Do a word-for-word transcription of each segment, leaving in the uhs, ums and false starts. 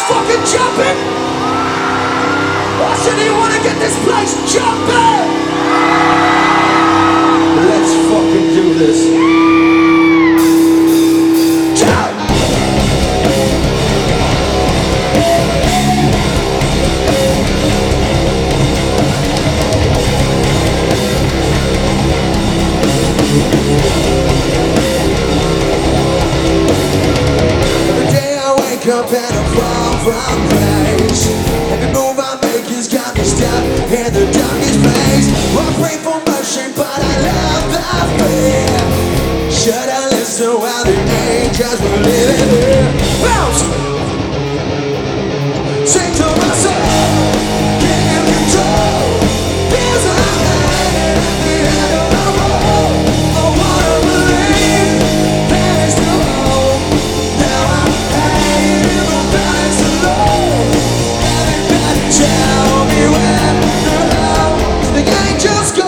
fucking jumping? I said, do you wanna get this place jumping? Let's fucking do this. Up and I fall from grace. Every move I make has got me stuck in the darkest place. I pray for mercy, but I love the fear. Should I listen while the angels were living here? Bounce! Sing to my soul, get in control. Feels like hanging at the end of the road. I wanna believe there is no hope. Now I'm tell me where the hell the angels go.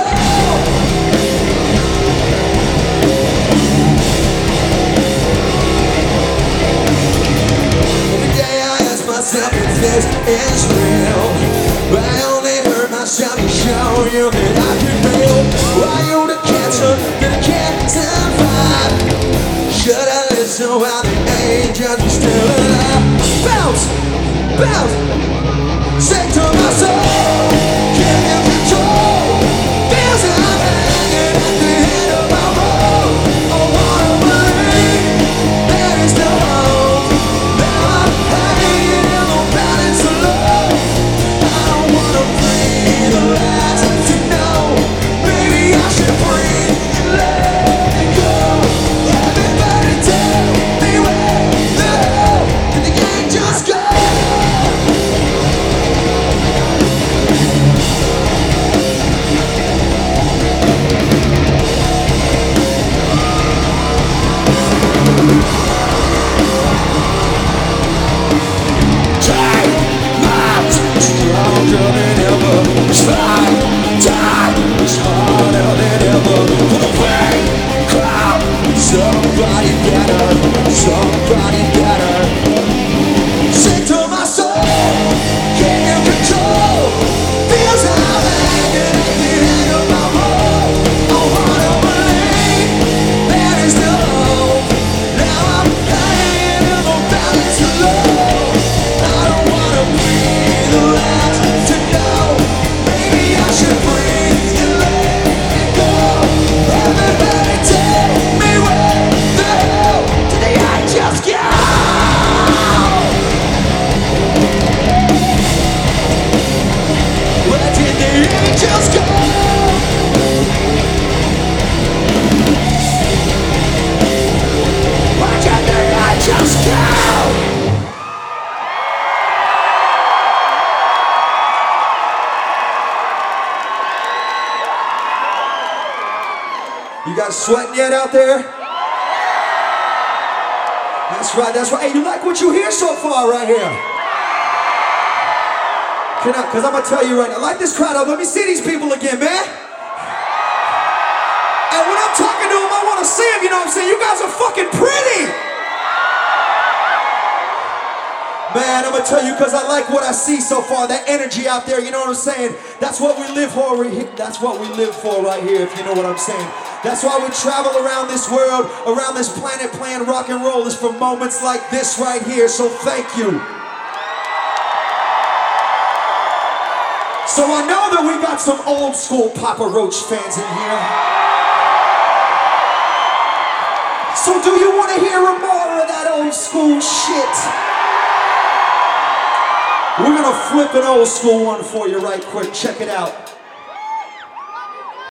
Every day I ask myself if this is real. I only hurt myself to show you that I can feel. Why you the cancer that I can't survive? Should I listen while the angels are still alive? Bounce! Bounce! Sing to my soul, get in control. Feels like I'm hanging at the end of my road. I wanna believe there is no hope. Now I'm hanging in the balance of love. I don't wanna breathe the last to know. Maybe I should breathe and let it go. Everybody tell me where the hell did the angels go? Somebody better, somebody better. Sing to my soul, get in control. Feels like I'm hanging at the end of my road. I wanna believe there is no hope. Now I'm hanging in the balance of love. I don't wanna breathe the last to know. Maybe I should breathe and let it go. Everybody tell me where the hell did the angels go? Where did the angels go? Where did the angels go? You guys sweating yet out there? That's right, that's right. Hey, you like what you hear so far right here? Can I, cause I'm gonna tell you right now, light this crowd up. Let me see these people again, man. And when I'm talking to them, I wanna see them, you know what I'm saying? You guys are fucking pretty. Man, I'm gonna tell you, cause I like what I see so far, that energy out there, you know what I'm saying? That's what we live for, that's what we live for right here, if you know what I'm saying. That's why we travel around this world, around this planet playing rock and roll, is for moments like this right here, so thank you. So I know that we got some old school Papa Roach fans in here. So do you want to hear more of that old school shit? We're gonna flip an old school one for you right quick, check it out.